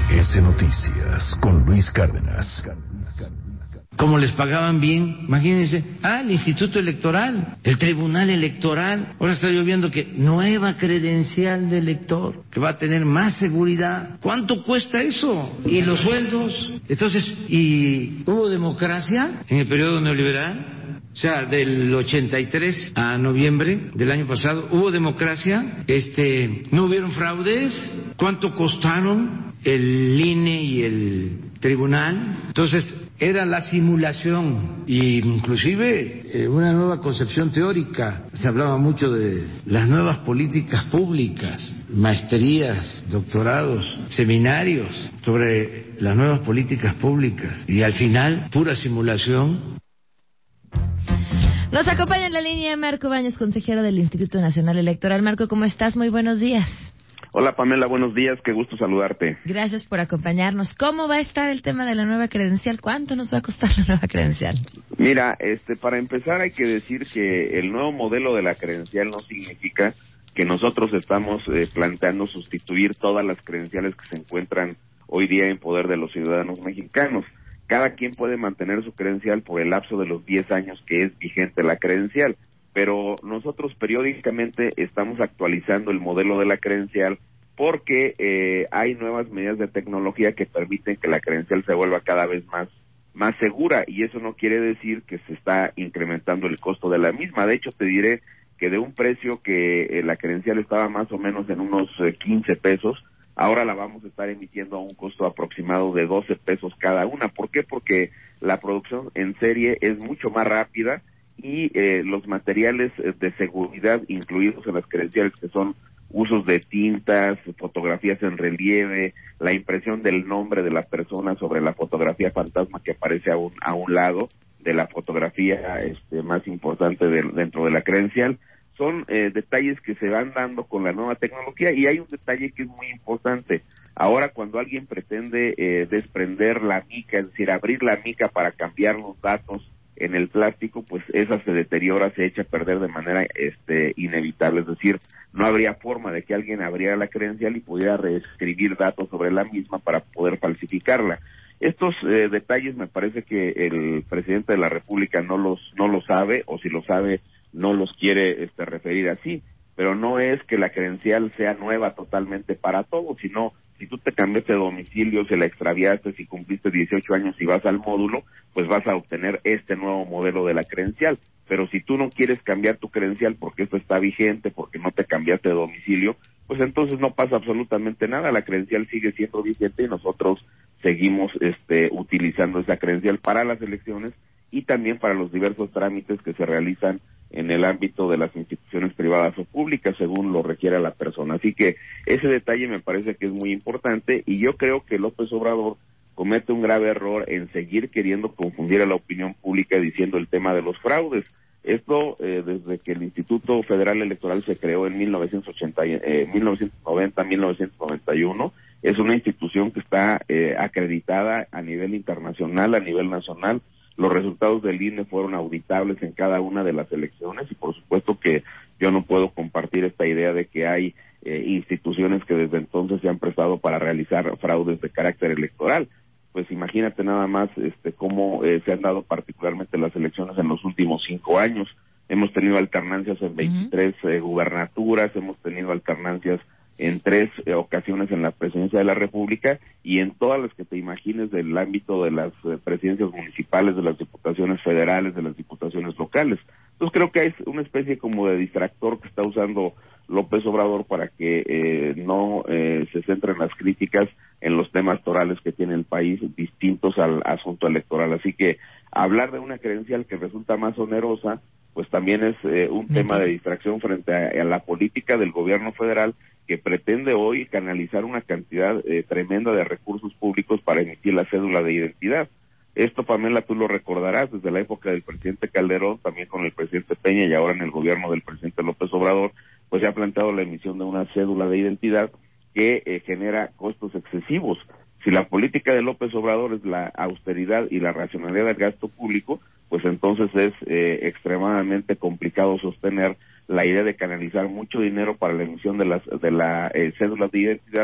MBS Noticias con Luis Cárdenas. Como les pagaban bien, imagínense, el Instituto Electoral, el Tribunal Electoral. Ahora está yo viendo que nueva credencial de elector, que va a tener más seguridad. ¿Cuánto cuesta eso? Y los sueldos. Entonces, ¿y hubo democracia en el periodo neoliberal? O sea, del 83 a noviembre del año pasado, ¿hubo democracia? ¿No hubieron fraudes? ¿Cuánto costaron el INE y el tribunal? Entonces, era la simulación e inclusive una nueva concepción teórica. Se hablaba mucho de las nuevas políticas públicas, maestrías, doctorados, seminarios sobre las nuevas políticas públicas y al final pura simulación. Nos acompaña en la línea Marco Baños, consejero del Instituto Nacional Electoral. Marco, ¿cómo estás? Muy buenos días. Hola Pamela, buenos días, qué gusto saludarte. Gracias por acompañarnos. ¿Cómo va a estar el tema de la nueva credencial? ¿Cuánto nos va a costar la nueva credencial? Mira, para empezar hay que decir que el nuevo modelo de la credencial no significa que nosotros estamos planteando sustituir todas las credenciales que se encuentran hoy día en poder de los ciudadanos mexicanos. Cada quien puede mantener su credencial por el lapso de los 10 años que es vigente la credencial, pero nosotros periódicamente estamos actualizando el modelo de la credencial porque hay nuevas medidas de tecnología que permiten que la credencial se vuelva cada vez más segura, y eso no quiere decir que se está incrementando el costo de la misma. De hecho, te diré que de un precio que la credencial estaba más o menos en unos 15 pesos, ahora la vamos a estar emitiendo a un costo aproximado de 12 pesos cada una. ¿Por qué? Porque la producción en serie es mucho más rápida y los materiales de seguridad incluidos en las credenciales, que son usos de tintas, fotografías en relieve, la impresión del nombre de la persona sobre la fotografía fantasma que aparece a un lado de la fotografía más importante dentro de la credencial, son detalles que se van dando con la nueva tecnología. Y hay un detalle que es muy importante. Ahora, cuando alguien pretende desprender la mica, es decir, abrir la mica para cambiar los datos en el plástico, pues esa se deteriora, se echa a perder de manera inevitable. Es decir, no habría forma de que alguien abriera la credencial y pudiera reescribir datos sobre la misma para poder falsificarla. Estos detalles me parece que el presidente de la República no los sabe, o si lo sabe no los quiere referir así, pero no es que la credencial sea nueva totalmente para todos, sino si tú te cambiaste de domicilio, se la extraviaste, si cumpliste 18 años y vas al módulo, pues vas a obtener este nuevo modelo de la credencial. Pero si tú no quieres cambiar tu credencial porque esto está vigente, porque no te cambiaste de domicilio, pues entonces no pasa absolutamente nada, la credencial sigue siendo vigente y nosotros seguimos utilizando esa credencial para las elecciones y también para los diversos trámites que se realizan en el ámbito de las instituciones privadas o públicas, según lo requiera la persona. Así que ese detalle me parece que es muy importante, y yo creo que López Obrador comete un grave error en seguir queriendo confundir a la opinión pública diciendo el tema de los fraudes. Esto desde que el Instituto Federal Electoral se creó en 1990-1991, es una institución que está acreditada a nivel internacional, a nivel nacional. Los resultados del INE fueron auditables en cada una de las elecciones, y por supuesto que yo no puedo compartir esta idea de que hay instituciones que desde entonces se han prestado para realizar fraudes de carácter electoral. Pues imagínate nada más cómo se han dado particularmente las elecciones en los últimos 5 años. Hemos tenido alternancias en 23 gubernaturas, hemos tenido alternancias en 3 ocasiones en la presidencia de la República, y en todas las que te imagines del ámbito de las presidencias municipales, de las diputaciones federales, de las diputaciones locales. Entonces creo que es una especie como de distractor que está usando López Obrador para que no se centren las críticas en los temas torales que tiene el país, distintos al asunto electoral. Así que hablar de una credencial que resulta más onerosa, pues también es un tema de distracción frente a la política del gobierno federal, que pretende hoy canalizar una cantidad tremenda de recursos públicos para emitir la cédula de identidad. Esto, Pamela, tú lo recordarás, desde la época del presidente Calderón, también con el presidente Peña, y ahora en el gobierno del presidente López Obrador, pues se ha planteado la emisión de una cédula de identidad que genera costos excesivos. Si la política de López Obrador es la austeridad y la racionalidad del gasto público, pues entonces es extremadamente complicado sostener la idea de canalizar mucho dinero para la emisión de las cédulas de identidad,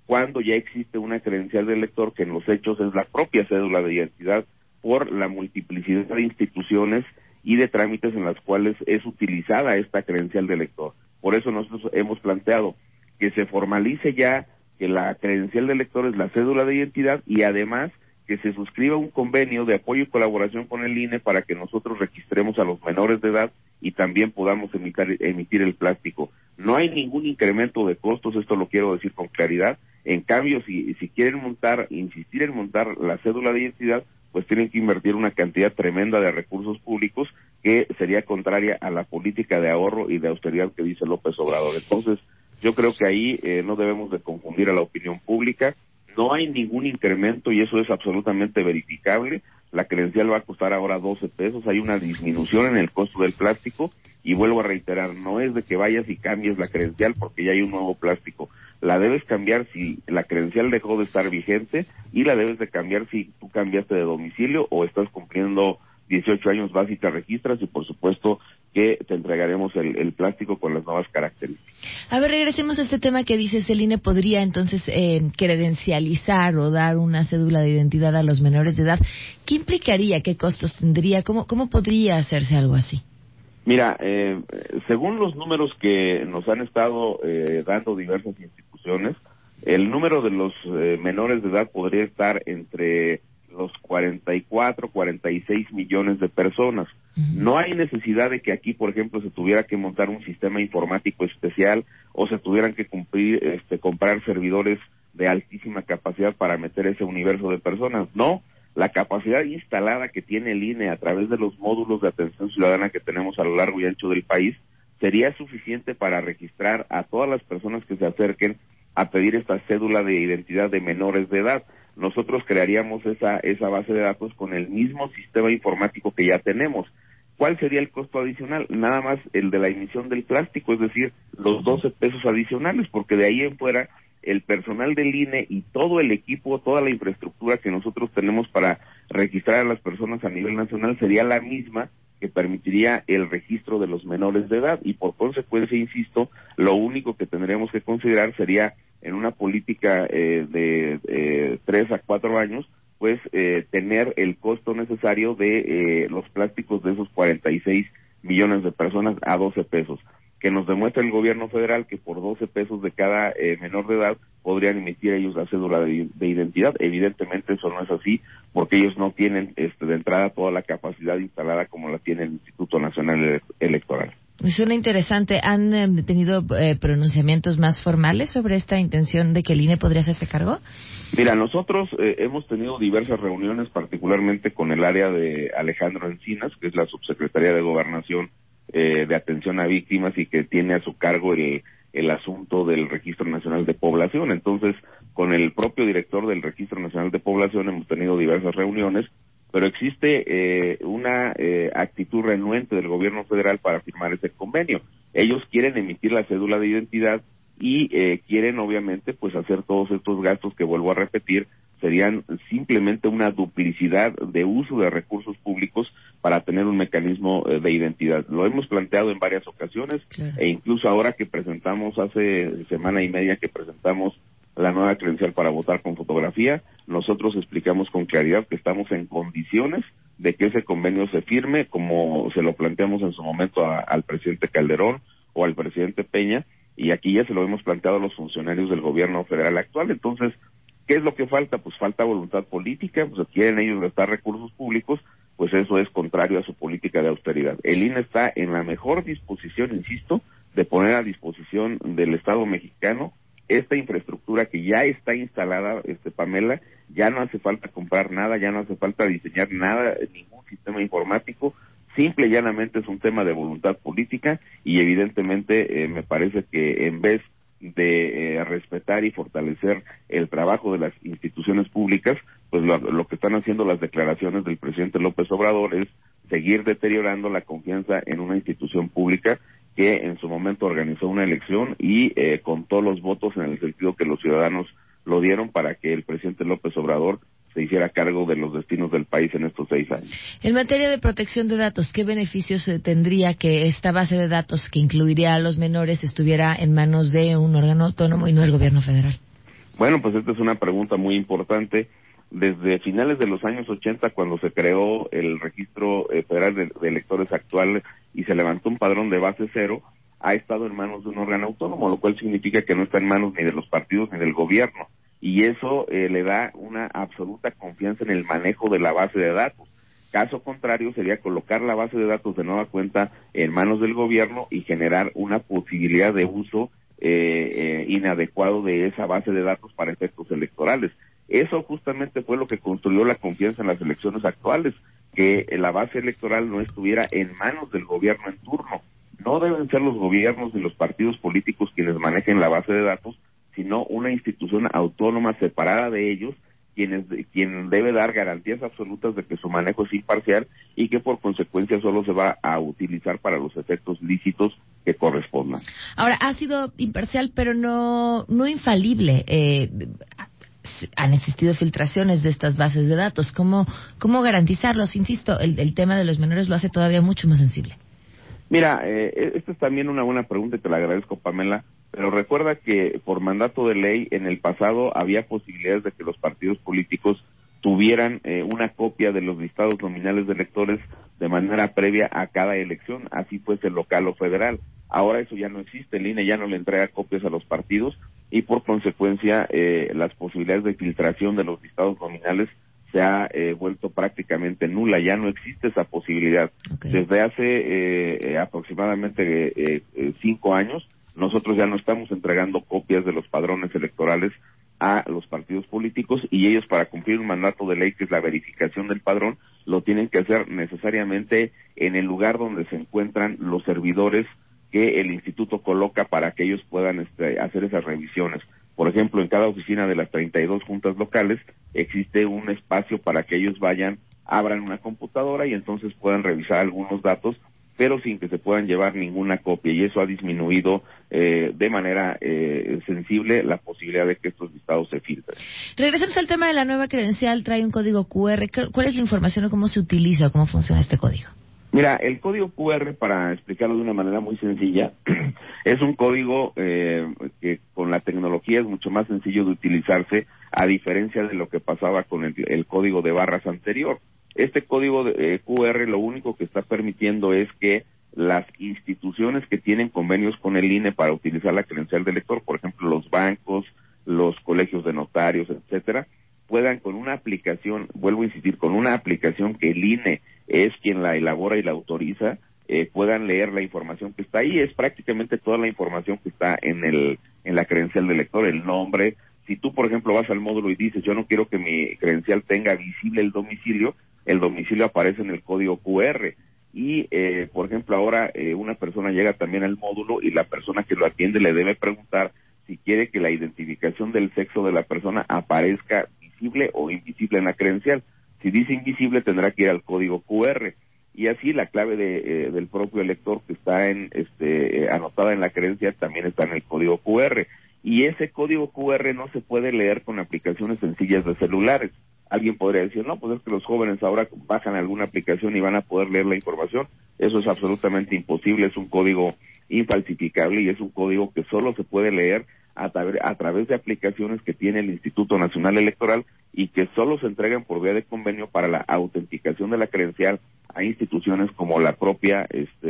cuando ya existe una credencial del elector que en los hechos es la propia cédula de identidad por la multiplicidad de instituciones y de trámites en las cuales es utilizada esta credencial del elector. Por eso nosotros hemos planteado que se formalice ya que la credencial del elector es la cédula de identidad y además que se suscriba un convenio de apoyo y colaboración con el INE para que nosotros registremos a los menores de edad y también podamos emitir el plástico. No hay ningún incremento de costos, esto lo quiero decir con claridad. En cambio, si quieren insistir en montar la cédula de identidad, pues tienen que invertir una cantidad tremenda de recursos públicos que sería contraria a la política de ahorro y de austeridad que dice López Obrador. Entonces, yo creo que ahí no debemos de confundir a la opinión pública. No hay ningún incremento y eso es absolutamente verificable. La credencial va a costar ahora 12 pesos. Hay una disminución en el costo del plástico y vuelvo a reiterar, no es de que vayas y cambies la credencial porque ya hay un nuevo plástico. La debes cambiar si la credencial dejó de estar vigente y la debes de cambiar si tú cambiaste de domicilio o estás cumpliendo 18 años, vas y te registras y por supuesto que te entregaremos el plástico con las nuevas características. A ver, regresemos a este tema que dices, el INE podría entonces credencializar o dar una cédula de identidad a los menores de edad. ¿Qué implicaría? ¿Qué costos tendría? ¿Cómo podría hacerse algo así? Mira, según los números que nos han estado dando diversas instituciones, el número de los menores de edad podría estar entre los 44, 46 millones de personas. No hay necesidad de que aquí, por ejemplo, se tuviera que montar un sistema informático especial o se tuvieran que comprar servidores de altísima capacidad para meter ese universo de personas. No, la capacidad instalada que tiene el INE a través de los módulos de atención ciudadana que tenemos a lo largo y ancho del país sería suficiente para registrar a todas las personas que se acerquen a pedir esta cédula de identidad de menores de edad. Nosotros crearíamos esa base de datos con el mismo sistema informático que ya tenemos. ¿Cuál sería el costo adicional? Nada más el de la emisión del plástico, es decir, los 12 pesos adicionales, porque de ahí en fuera el personal del INE y todo el equipo, toda la infraestructura que nosotros tenemos para registrar a las personas a nivel nacional sería la misma que permitiría el registro de los menores de edad y por consecuencia, insisto, lo único que tendríamos que considerar sería en una política de 3 a 4 años, pues tener el costo necesario de los plásticos de esos 46 millones de personas a 12 pesos. Que nos demuestre el gobierno federal que por 12 pesos de cada menor de edad podrían emitir ellos la cédula de identidad. Evidentemente eso no es así, porque ellos no tienen de entrada toda la capacidad instalada como la tiene el Instituto Nacional Electoral. Suena interesante. ¿Han tenido pronunciamientos más formales sobre esta intención de que el INE podría hacerse cargo? Mira, nosotros hemos tenido diversas reuniones, particularmente con el área de Alejandro Encinas, que es la subsecretaría de Gobernación de Atención a Víctimas y que tiene a su cargo el asunto del Registro Nacional de Población. Entonces, con el propio director del Registro Nacional de Población hemos tenido diversas reuniones, pero existe una actitud renuente del gobierno federal para firmar ese convenio. Ellos quieren emitir la cédula de identidad y quieren obviamente pues hacer todos estos gastos que vuelvo a repetir, serían simplemente una duplicidad de uso de recursos públicos para tener un mecanismo de identidad. Lo hemos planteado en varias ocasiones, claro. E incluso ahora que presentamos, hace semana y media que presentamos la nueva credencial para votar con fotografía, nosotros explicamos con claridad que estamos en condiciones de que ese convenio se firme, como se lo planteamos en su momento al presidente Calderón o al presidente Peña, y aquí ya se lo hemos planteado a los funcionarios del gobierno federal actual. Entonces, ¿qué es lo que falta? Pues falta voluntad política, pues quieren ellos gastar recursos públicos, pues eso es contrario a su política de austeridad. El INE está en la mejor disposición, insisto, de poner a disposición del Estado mexicano esta infraestructura que ya está instalada, Pamela, ya no hace falta comprar nada, ya no hace falta diseñar nada, ningún sistema informático, simple y llanamente es un tema de voluntad política y evidentemente me parece que en vez de respetar y fortalecer el trabajo de las instituciones públicas, pues lo que están haciendo las declaraciones del presidente López Obrador es seguir deteriorando la confianza en una institución pública que en su momento organizó una elección y contó los votos en el sentido que los ciudadanos lo dieron para que el presidente López Obrador se hiciera cargo de los destinos del país en estos 6 años. En materia de protección de datos, ¿qué beneficios tendría que esta base de datos que incluiría a los menores estuviera en manos de un órgano autónomo y no el gobierno federal? Bueno, pues esta es una pregunta muy importante. Desde finales de los años 80, cuando se creó el Registro Federal de Electores actual y se levantó un padrón de base cero, ha estado en manos de un órgano autónomo, lo cual significa que no está en manos ni de los partidos ni del gobierno. Y eso le da una absoluta confianza en el manejo de la base de datos. Caso contrario sería colocar la base de datos de nueva cuenta en manos del gobierno y generar una posibilidad de uso inadecuado de esa base de datos para efectos electorales. Eso justamente fue lo que construyó la confianza en las elecciones actuales, que la base electoral no estuviera en manos del gobierno en turno. No deben ser los gobiernos ni los partidos políticos quienes manejen la base de datos, sino una institución autónoma separada de ellos, quien debe dar garantías absolutas de que su manejo es imparcial y que por consecuencia solo se va a utilizar para los efectos lícitos que correspondan. Ahora, ha sido imparcial, pero no infalible. Han existido filtraciones de estas bases de datos. ¿Cómo garantizarlos? Insisto, el tema de los menores lo hace todavía mucho más sensible. Mira, esta es también una buena pregunta y te la agradezco, Pamela, pero recuerda que por mandato de ley en el pasado había posibilidades de que los partidos políticos tuvieran una copia de los listados nominales de electores de manera previa a cada elección, así fuese local o federal. Ahora eso ya no existe, el INE ya no le entrega copias a los partidos y por consecuencia las posibilidades de filtración de los listados nominales se ha vuelto prácticamente nula, ya no existe esa posibilidad. Okay. Desde hace aproximadamente 5 años, nosotros ya no estamos entregando copias de los padrones electorales a los partidos políticos y ellos, para cumplir un mandato de ley que es la verificación del padrón, lo tienen que hacer necesariamente en el lugar donde se encuentran los servidores que el instituto coloca para que ellos puedan hacer esas revisiones. Por ejemplo, en cada oficina de las 32 juntas locales existe un espacio para que ellos abran una computadora y entonces puedan revisar algunos datos, pero sin que se puedan llevar ninguna copia, y eso ha disminuido de manera sensible la posibilidad de que estos listados se filtren. Regresemos al tema de la nueva credencial, trae un código QR. ¿Cuál es la información o cómo se utiliza o cómo funciona este código? Mira, el código QR, para explicarlo de una manera muy sencilla, es un código que con la tecnología es mucho más sencillo de utilizarse, a diferencia de lo que pasaba con el código de barras anterior. Este código de QR lo único que está permitiendo es que las instituciones que tienen convenios con el INE para utilizar la credencial de elector, por ejemplo, los bancos, los colegios de notarios, etcétera, puedan con una aplicación, vuelvo a insistir, con una aplicación que el INE es quien la elabora y la autoriza, puedan leer la información que está ahí. Es prácticamente toda la información que está en la credencial de elector, el nombre. Si tú, por ejemplo, vas al módulo y dices, yo no quiero que mi credencial tenga visible el domicilio aparece en el código QR. Y, por ejemplo, ahora una persona llega también al módulo y la persona que lo atiende le debe preguntar si quiere que la identificación del sexo de la persona aparezca visible o invisible en la credencial. Si dice invisible, tendrá que ir al código QR. Y así la clave del propio elector que está anotada en la credencial también está en el código QR. Y ese código QR no se puede leer con aplicaciones sencillas de celulares. Alguien podría decir, no, pues es que los jóvenes ahora bajan alguna aplicación y van a poder leer la información. Eso es absolutamente imposible, es un código infalsificable y es un código que solo se puede leer a través de aplicaciones que tiene el Instituto Nacional Electoral y que solo se entregan por vía de convenio para la autenticación de la credencial a instituciones como la propia,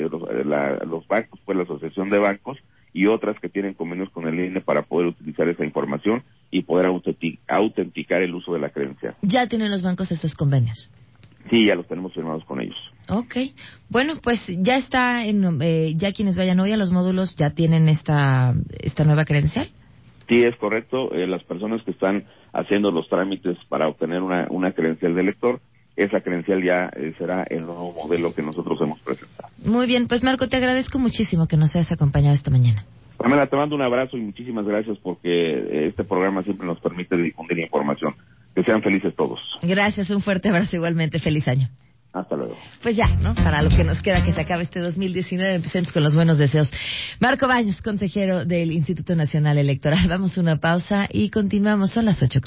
los bancos, pues la Asociación de Bancos y otras que tienen convenios con el INE para poder utilizar esa información y poder autenticar el uso de la credencial. ¿Ya tienen los bancos estos convenios? Sí, ya los tenemos firmados con ellos. Ok. Bueno, pues ya está, ya quienes vayan hoy a los módulos ya tienen esta nueva credencial. Sí, es correcto. Las personas que están haciendo los trámites para obtener una credencial de elector, esa credencial ya será el nuevo modelo que nosotros hemos presentado. Muy bien, pues Marco, te agradezco muchísimo que nos hayas acompañado esta mañana. Pamela, te mando un abrazo y muchísimas gracias porque este programa siempre nos permite difundir información. Que sean felices todos. Gracias, un fuerte abrazo igualmente. Feliz año. Hasta luego. Pues ya, ¿no? Para lo que nos queda que se acabe este 2019, empecemos con los buenos deseos. Marco Baños, consejero del Instituto Nacional Electoral. Vamos a una pausa y continuamos. Son las 8:00.